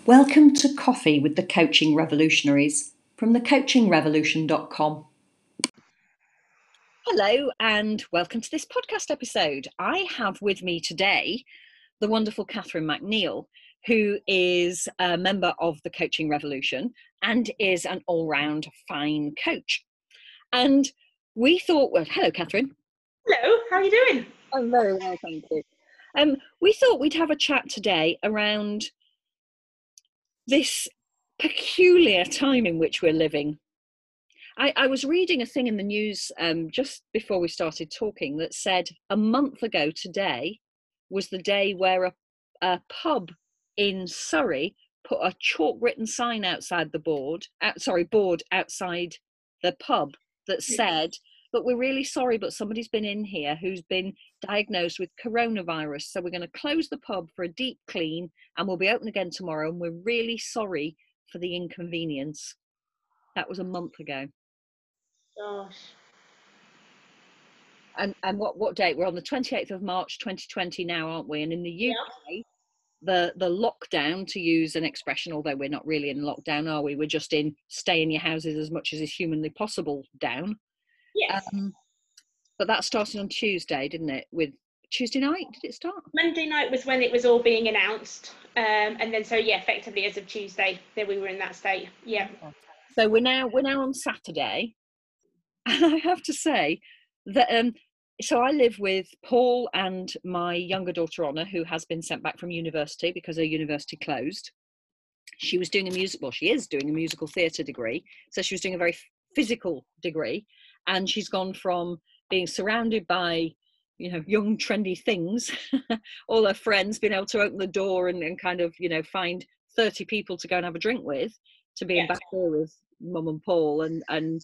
Welcome to Coffee with the Coaching Revolutionaries from thecoachingrevolution.com. Hello and welcome to this podcast episode. I have with me today the wonderful Catherine McNeil, who is a member of the Coaching Revolution and is an all-round fine coach. And we thought, well, hello, Catherine. Hello, how are you doing? I'm very well, thank you. We thought we'd have a chat today around this peculiar time in which we're living. I was reading a thing in the news just before we started talking that said a month ago today was the day where a pub in Surrey put a chalk written sign outside the board outside the pub that said, "But we're really sorry, but somebody's been in here who's been diagnosed with coronavirus. So we're going to close the pub for a deep clean and we'll be open again tomorrow. And we're really sorry for the inconvenience." That was a month ago. Gosh. And what date? We're on the 28th of March 2020 now, aren't we? And in the UK, the lockdown, to use an expression, although we're not really in lockdown, are we? We're just in stay in your houses as much as is humanly possible down. Yes. But that started on Tuesday, didn't it? With Tuesday night, did it start? Monday night was when it was all being announced. And then effectively as of Tuesday, then we were in that state. Yeah. So we're now on Saturday. And I have to say that so I live with Paul and my younger daughter Honor, who has been sent back from university because her university closed. She was doing she is doing a musical theatre degree. So she was doing a very physical degree. And she's gone from being surrounded by, young, trendy things, all her friends, being able to open the door and kind of, find 30 people to go and have a drink with, to being back there with Mum and Paul and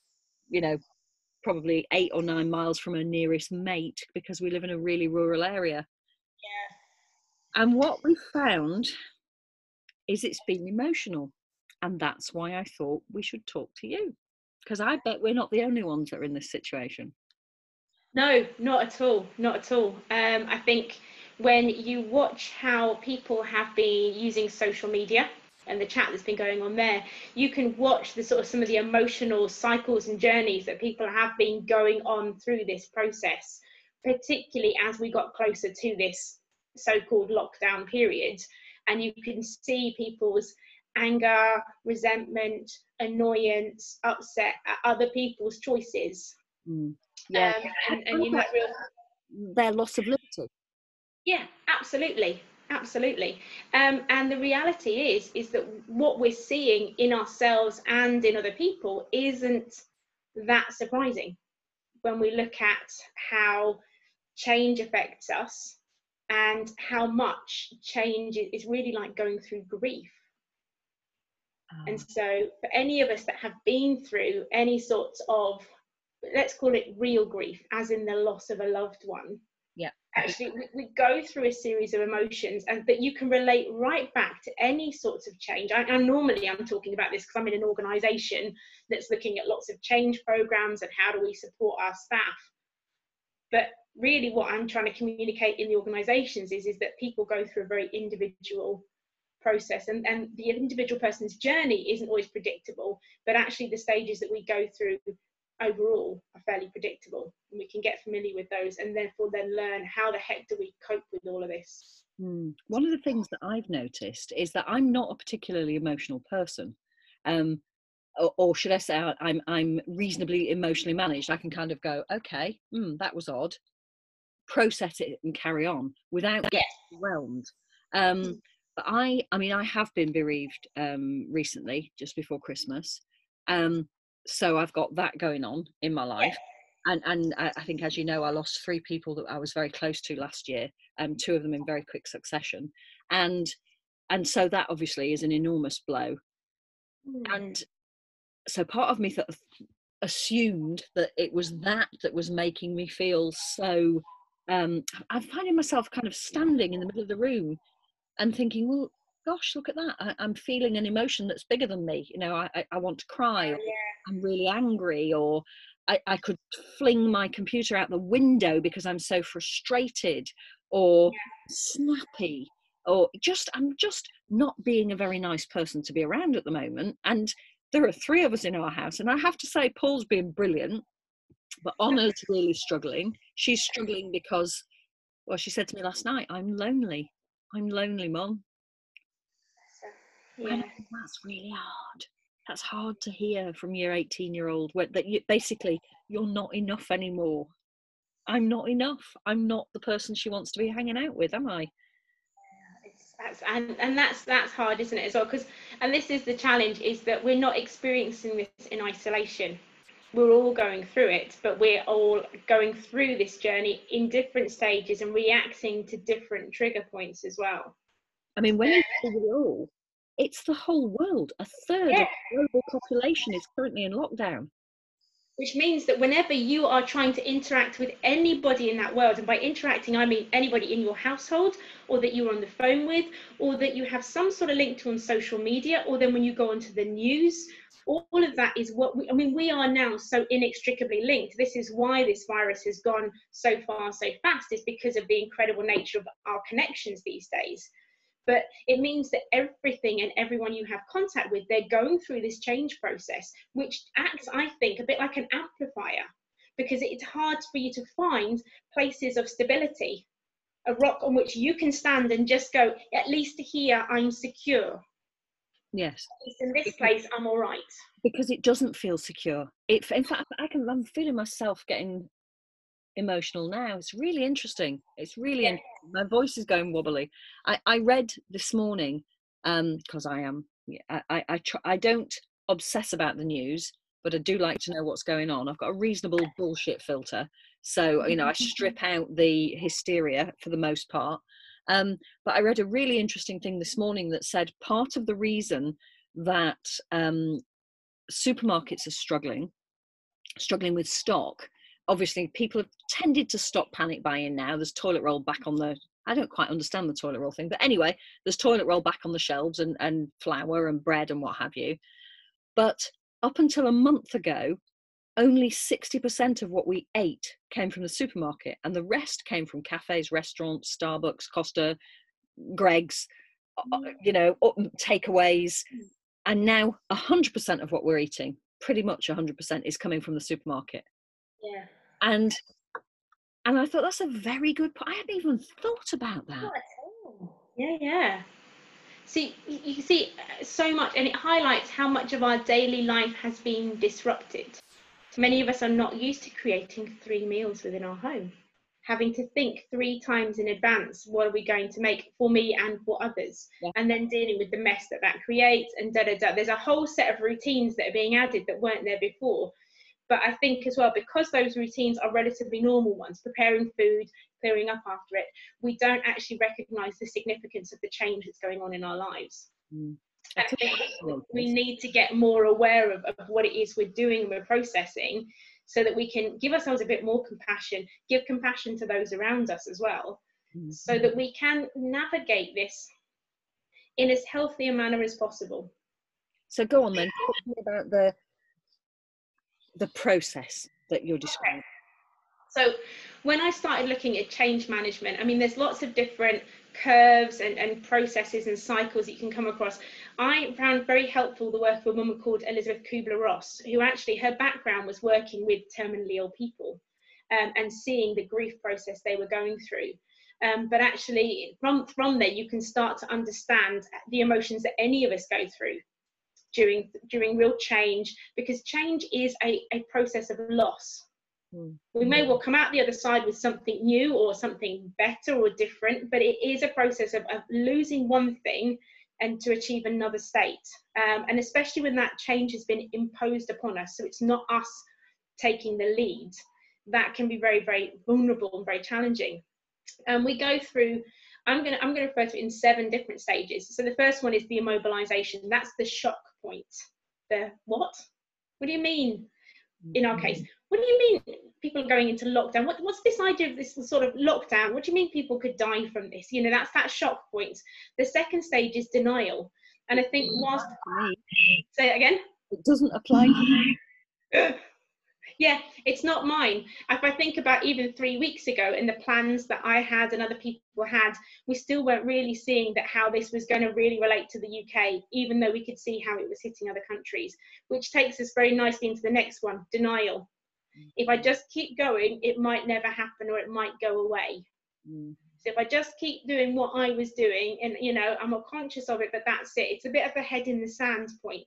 probably 8 or 9 miles from her nearest mate, because we live in a really rural area. Yeah. And what we found is it's been emotional. And that's why I thought we should talk to you, because I bet we're not the only ones that are in this situation. No, not at all. Not at all. I think when you watch how people have been using social media and the chat that's been going on there, you can watch the sort of some of the emotional cycles and journeys that people have been going on through this process, particularly as we got closer to this so-called lockdown period. And you can see people's anger, resentment, annoyance, upset at other people's choices. Yeah. And their loss of liberty. Yeah, absolutely. And the reality is that what we're seeing in ourselves and in other people isn't that surprising when we look at how change affects us and how much change is really like going through grief. And so for any of us that have been through any sorts of, let's call it real grief, as in the loss of a loved one, actually we go through a series of emotions, and that you can relate right back to any sorts of change. I'm talking about this because I'm in an organisation that's looking at lots of change programs and how do we support our staff. But really what I'm trying to communicate in the organisations is that people go through a very individual process, and the individual person's journey isn't always predictable, but actually the stages that we go through overall are fairly predictable, and we can get familiar with those and therefore then learn how the heck do we cope with all of this. One of the things that I've noticed is that I'm not a particularly emotional person, or should I say I'm reasonably emotionally managed. I can kind of go, okay, that was odd, process it and carry on without getting overwhelmed. But I have been bereaved recently, just before Christmas. So I've got that going on in my life. And I think, as you know, I lost 3 people that I was very close to last year, 2 of them in very quick succession. And so that obviously is an enormous blow. And so part of me assumed that it was that was making me feel so, I'm finding myself kind of standing in the middle of the room and thinking, well, gosh, look at that. I'm feeling an emotion that's bigger than me. I want to cry, or I'm really angry, or I could fling my computer out the window because I'm so frustrated, or snappy, or I'm just not being a very nice person to be around at the moment. And there are 3 of us in our house, and I have to say Paul's been brilliant, but Honna's really struggling. She's struggling because, well, she said to me last night, I'm lonely, Mum. Yeah. And that's really hard. That's hard to hear from your 18-year-old, that you basically, you're not enough anymore. I'm not enough. I'm not the person she wants to be hanging out with, am I? That's hard, isn't it, as well? And this is the challenge, is that we're not experiencing this in isolation. We're all going through it, but we're all going through this journey in different stages and reacting to different trigger points as well. I mean, when you see it all, it's the whole world. A third of the global population is currently in lockdown. Which means that whenever you are trying to interact with anybody in that world, and by interacting, I mean anybody in your household, or that you're on the phone with, or that you have some sort of link to on social media, or then when you go onto the news, all of that is what we are now so inextricably linked. This is why this virus has gone so far, so fast, is because of the incredible nature of our connections these days. But it means that everything and everyone you have contact with, they're going through this change process, which acts, I think, a bit like an amplifier, because it's hard for you to find places of stability, a rock on which you can stand and just go, at least here I'm secure. Yes. At least in this place I'm all right. Because it doesn't feel secure. In fact, I'm feeling myself getting emotional now. It's really interesting. It's really interesting. My voice is going wobbly. I read this morning, because I don't obsess about the news, but I do like to know what's going on. I've got a reasonable bullshit filter, so I strip out the hysteria for the most part. But I read a really interesting thing this morning that said part of the reason that supermarkets are struggling with stock. Obviously, people have tended to stop panic buying now. There's toilet roll back on the, I don't quite understand the toilet roll thing, but anyway, there's toilet roll back on the shelves, and flour and bread and what have you. But up until a month ago, only 60% of what we ate came from the supermarket, and the rest came from cafes, restaurants, Starbucks, Costa, Greggs, takeaways. And now 100% of what we're eating, pretty much 100%, is coming from the supermarket. Yeah. And I thought that's a very good point. I hadn't even thought about that. Yeah. See, you can see so much, and it highlights how much of our daily life has been disrupted. Many of us are not used to creating 3 meals within our home, having to think 3 times in advance, what are we going to make for me and for others, and then dealing with the mess that creates, and There's a whole set of routines that are being added that weren't there before. But I think as well, because those routines are relatively normal ones, preparing food, clearing up after it, we don't actually recognise the significance of the change that's going on in our lives. And I think we need to get more aware of what it is we're doing and we're processing, so that we can give ourselves a bit more compassion, give compassion to those around us as well, so that we can navigate this in as healthy a manner as possible. So go on then, talk to me about the process that you're describing. So when I started looking at change management, I mean, there's lots of different curves and processes and cycles that you can come across. I found very helpful the work of a woman called Elizabeth Kubler-Ross, who actually, her background was working with terminally ill people and seeing the grief process they were going through. But actually, from there, you can start to understand the emotions that any of us go through during real change, because change is a process of loss. We may well come out the other side with something new or something better or different, but it is a process of losing one thing and to achieve another state. And especially when that change has been imposed upon us, so it's not us taking the lead, that can be very, very vulnerable and very challenging. And we go through, I'm going to refer to it in 7 different stages. So the first one is the immobilization. That's the shock point. The what? What do you mean? In our case, what do you mean people are going into lockdown? What's this idea of this sort of lockdown? What do you mean people could die from this? That's that shock point. The second stage is denial. And I think whilst... Say it again? It doesn't apply to me. Yeah, it's not mine. If I think about even 3 weeks ago and the plans that I had and other people had, we still weren't really seeing that how this was going to really relate to the UK, even though we could see how it was hitting other countries, which takes us very nicely into the next one, denial. If I just keep going, it might never happen or it might go away. So if I just keep doing what I was doing, and I'm more conscious of it, but that's it. It's a bit of a head in the sand point.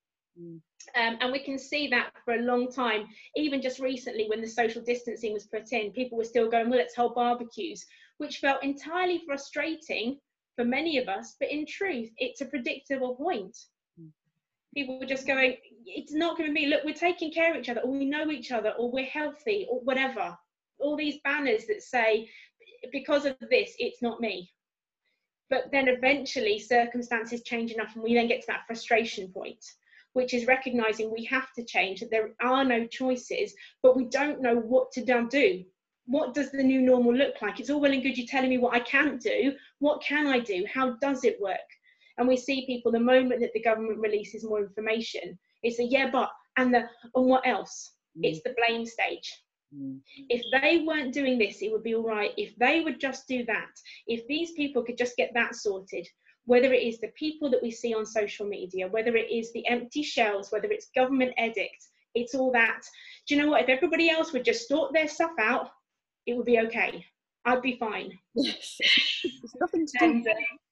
And we can see that for a long time. Even just recently, when the social distancing was put in, people were still going, well, let's hold barbecues, which felt entirely frustrating for many of us. But in truth, it's a predictable point. People were just going, it's not going to be, look, we're taking care of each other, or we know each other, or we're healthy, or whatever. All these banners that say, because of this, it's not me. But then eventually circumstances change enough, and we then get to that frustration point, which is recognizing we have to change, that there are no choices, but we don't know what to do. What does the new normal look like? It's all well and good you telling me what I can't do. What can I do? How does it work? And we see people, the moment that the government releases more information, it's a yeah, but, and what else? It's the blame stage. If they weren't doing this, it would be all right. If they would just do that, if these people could just get that sorted, whether it is the people that we see on social media, whether it is the empty shelves, whether it's government edicts, it's all that. Do you know what? If everybody else would just sort their stuff out, it would be okay. I'd be fine. Yes. There's nothing to do.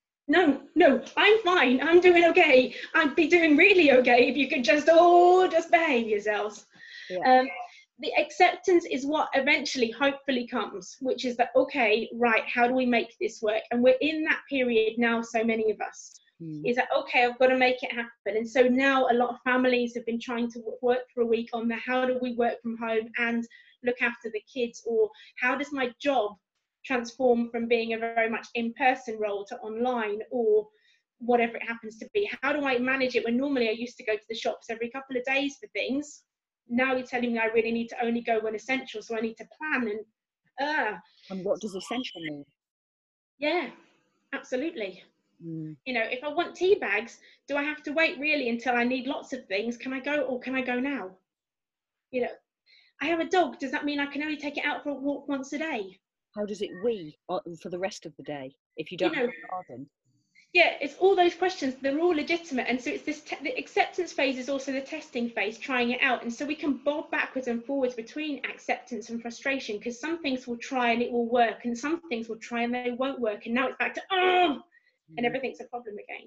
No, I'm fine. I'm doing okay. I'd be doing really okay if you could just behave yourselves. Yeah. The acceptance is what eventually hopefully comes, which is that, okay, right, how do we make this work? And we're in that period now, so many of us, is that, okay, I've got to make it happen. And so now a lot of families have been trying to work for a week on the how do we work from home and look after the kids, or how does my job transform from being a very much in-person role to online, or whatever it happens to be. How do I manage it when normally I used to go to the shops every couple of days for things? Now you're telling me I really need to only go when essential, so I need to plan. And what does essential mean? Yeah, absolutely. If I want tea bags, do I have to wait really until I need lots of things? Can I go, or can I go now? I have a dog. Does that mean I can only take it out for a walk once a day? How does it wee for the rest of the day if you don't have a garden? Yeah, it's all those questions. They're all legitimate. And so it's this, the acceptance phase is also the testing phase, trying it out. And so we can bob backwards and forwards between acceptance and frustration, because some things will try and it will work, and some things will try and they won't work. And now it's back to, and everything's a problem again.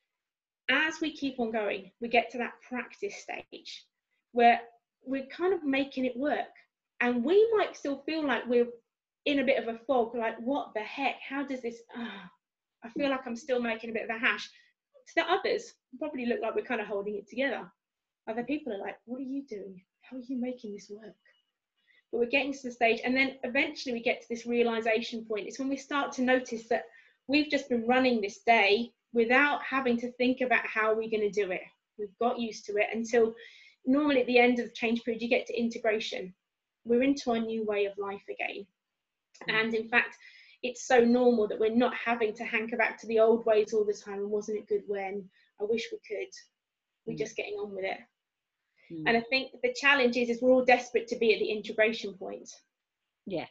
As we keep on going, we get to that practice stage where we're kind of making it work. And we might still feel like we're in a bit of a fog, like, what the heck? How does this, I feel like I'm still making a bit of a hash. To the others, probably look like we're kind of holding it together. Other people are like, what are you doing? How are you making this work? But we're getting to the stage, and then eventually we get to this realization point. It's when we start to notice that we've just been running this day without having to think about how we're going to do it. We've got used to it until normally at the end of the change period, you get to integration. We're into our new way of life again. And in fact, it's so normal that we're not having to hanker back to the old ways all the time. And wasn't it good when? I wish we could. We're just getting on with it. And I think the challenge is we're all desperate to be at the integration point. Yes.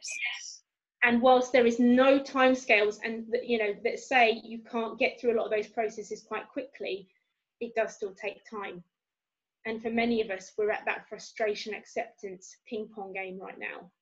And whilst there is no timescales and that say you can't get through a lot of those processes quite quickly, it does still take time. And for many of us, we're at that frustration acceptance ping pong game right now.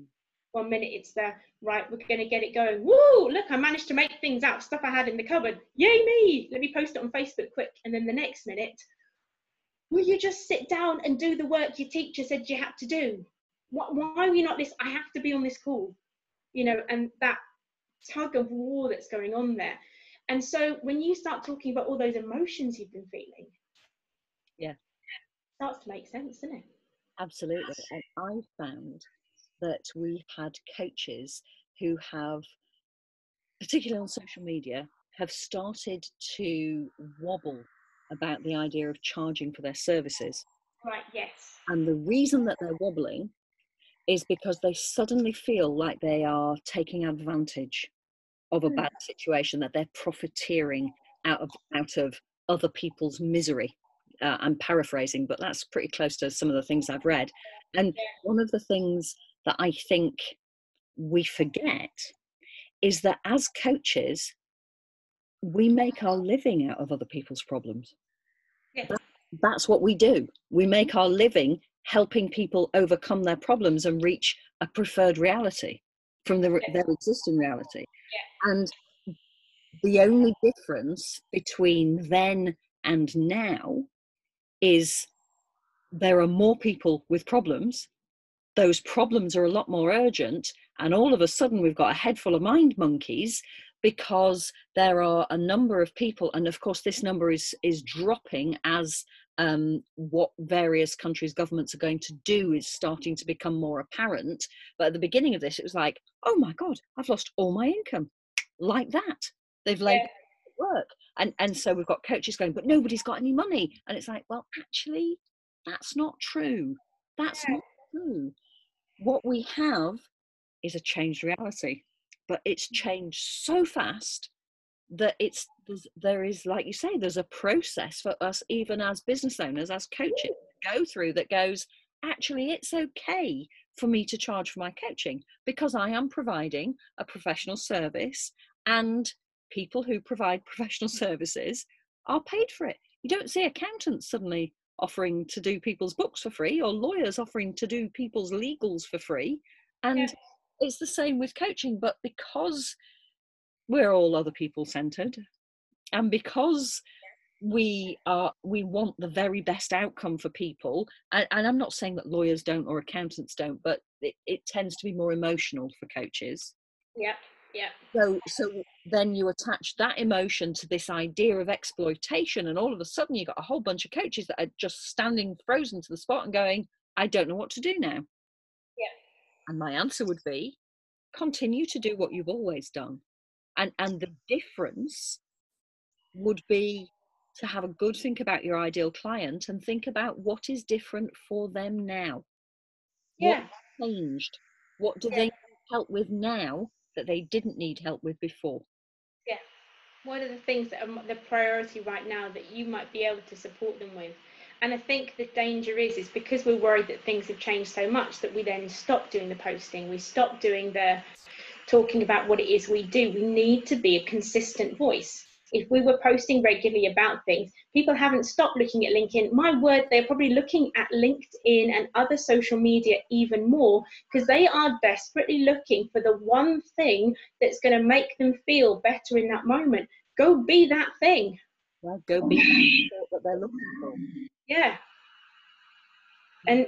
1 minute it's the, right, we're going to get it going. Woo, look, I managed to make things out of stuff I had in the cupboard. Yay me! Let me post it on Facebook quick. And then the next minute, will you just sit down and do the work your teacher said you had to do? Why are you not this? I have to be on this call. And that tug of war that's going on there. And so when you start talking about all those emotions you've been feeling, it starts to make sense, doesn't it? Absolutely. And I found that we had coaches who have, particularly on social media, have started to wobble about the idea of charging for their services. Right, yes. And the reason that they're wobbling is because they suddenly feel like they are taking advantage of a bad situation, that they're profiteering out of other people's misery. I'm paraphrasing, but that's pretty close to some of the things I've read. And one of the things that I think we forget is that as coaches, we make our living out of other people's problems. Yeah. That's what we do. We make our living helping people overcome their problems and reach a preferred reality from their existing reality. And the only difference between then and now is there are more people with problems. Those problems are a lot more urgent, and all of a sudden we've got a head full of mind monkeys because there are a number of people, and of course this number is dropping as what various countries' governments are going to do is starting to become more apparent. But at the beginning of this, it was like, oh my God, I've lost all my income. Like that. They've laid work. And so we've got coaches going, but nobody's got any money. And it's like, well, actually, that's not true. That's not true. What we have is a changed reality, but it's changed so fast that there is, like you say, there's a process for us, even as business owners, as coaches, to go through that goes, actually, it's okay for me to charge for my coaching because I am providing a professional service, and people who provide professional services are paid for it. You don't see accountants suddenly offering to do people's books for free, or lawyers offering to do people's legals for free. And it's the same with coaching, but because we're all other people centered, and because we want the very best outcome for people, and I'm not saying that lawyers don't or accountants don't, but it tends to be more emotional for coaches. So then you attach that emotion to this idea of exploitation, and all of a sudden you've got a whole bunch of coaches that are just standing frozen to the spot and going, I don't know what to do now. And my answer would be, continue to do what you've always done. And the difference would be to have a good think about your ideal client and think about what is different for them now. What changed? What do they need help with now that they didn't need help with before? What are the things that are the priority right now that you might be able to support them with? And I think the danger is because we're worried that things have changed so much that we then stop doing the posting, we stop doing the talking about what it is we do. We need to be a consistent voice. If we were posting regularly about things, people haven't stopped looking at LinkedIn. My word, they're probably looking at LinkedIn and other social media even more because they are desperately looking for the one thing that's going to make them feel better in that moment. Go be that thing. Well, go be what they're looking for. Yeah. And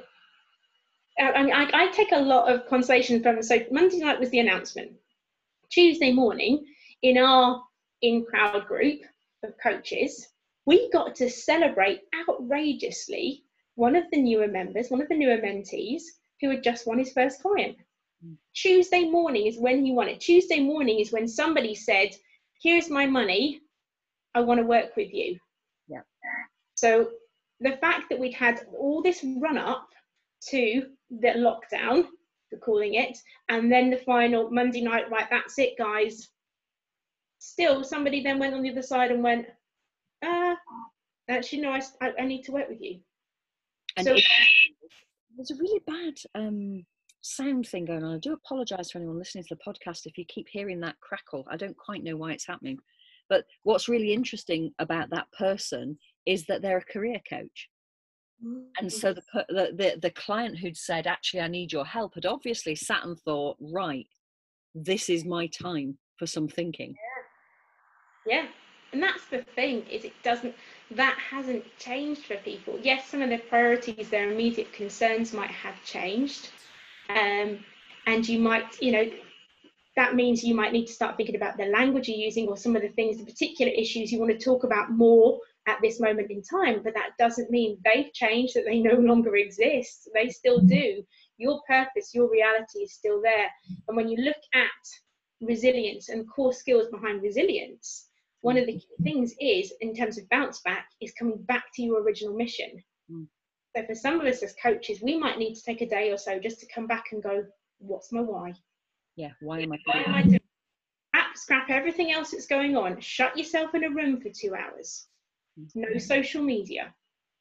I take a lot of consolation from, so Monday night was the announcement. Tuesday morning, in our in-crowd group of coaches, we got to celebrate outrageously one of the newer members, one of the newer mentees who had just won his first client. Tuesday morning is when he won it. Tuesday morning is when somebody said, here's my money, I want to work with you. Yeah. So the fact that we'd had all this run up to the lockdown, for calling it, and then the final Monday night, right, that's it, guys. Still, somebody then went on the other side and went, actually, no, I need to work with you. And so there's a really bad sound thing going on. I do apologise for anyone listening to the podcast if you keep hearing that crackle. I don't quite know why it's happening. But what's really interesting about that person is that they're a career coach. And so the client who'd said, actually, I need your help, had obviously sat and thought, right, this is my time for some thinking. Yeah. And that's the thing, is that hasn't changed for people. Yes, some of their priorities, their immediate concerns might have changed. And you might, that means you might need to start thinking about the language you're using, or some of the things, the particular issues you want to talk about more at this moment in time. But that doesn't mean they've changed, that they no longer exist. They still do. Your purpose, your reality is still there. And when you look at resilience and core skills behind resilience, one of the key things is, in terms of bounce back, is coming back to your original mission. So for some of us as coaches, we might need to take a day or so just to come back and go, what's my why? Yeah, why am I doing? Scrap everything else that's going on. Shut yourself in a room for 2 hours. No social media.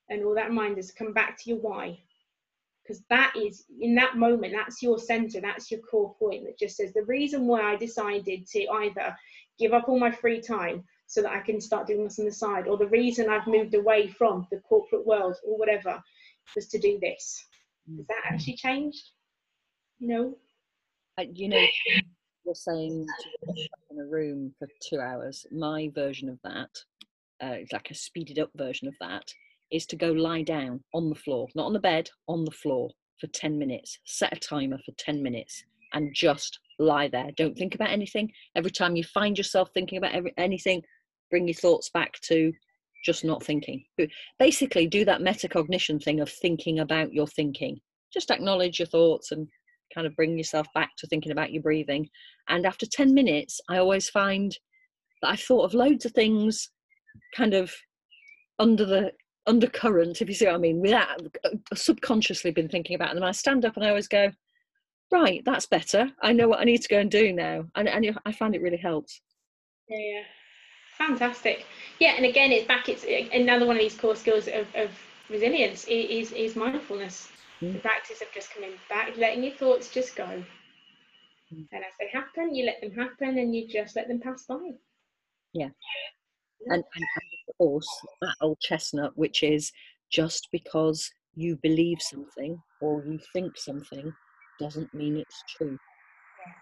and all that reminders to come back to your why. Because that is, in that moment, that's your center, that's your core point that just says the reason why I decided to either give up all my free time so that I can start doing this on the side, or the reason I've moved away from the corporate world or whatever was to do this. Has that actually changed? No. You're saying to be in a room for 2 hours. My version of that, like a speeded up version of that, is to go lie down on the floor, not on the bed, on the floor for 10 minutes. Set a timer for 10 minutes and just lie there. Don't think about anything. Every time you find yourself thinking about anything, bring your thoughts back to just not thinking. Basically, do that metacognition thing of thinking about your thinking. Just acknowledge your thoughts and kind of bring yourself back to thinking about your breathing. And after 10 minutes, I always find that I've thought of loads of things kind of under the undercurrent, if you see what I mean, without subconsciously been thinking about them. I stand up and I always go, right, that's better. I know what I need to go and do now. And I find it really helps. Yeah. Fantastic. Yeah, and again, it's another one of these core skills of resilience is mindfulness. The practice of just coming back, letting your thoughts just go. And as they happen, you let them happen and you just let them pass by. Yeah. And of course, that old chestnut, which is just because you believe something or you think something doesn't mean it's true. Yes.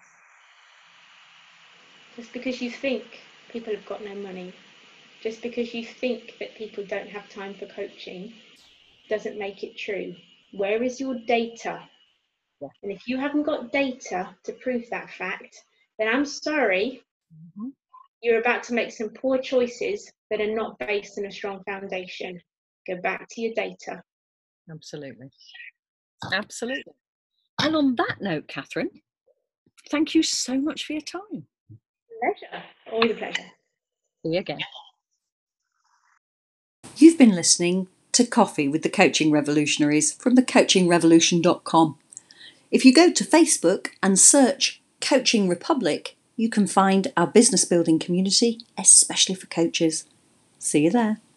Just because you think people have got no money, just because you think that people don't have time for coaching, doesn't make it true. Where is your data? Yeah. And if you haven't got data to prove that fact, then I'm sorry, you're about to make some poor choices that are not based on a strong foundation. Go back to your data. Absolutely. Absolutely. And on that note, Catherine, thank you so much for your time. Pleasure. Always a pleasure. See you again. You've been listening to Coffee with the Coaching Revolutionaries from thecoachingrevolution.com. If you go to Facebook and search Coaching Republic, you can find our business building community, especially for coaches. See you there.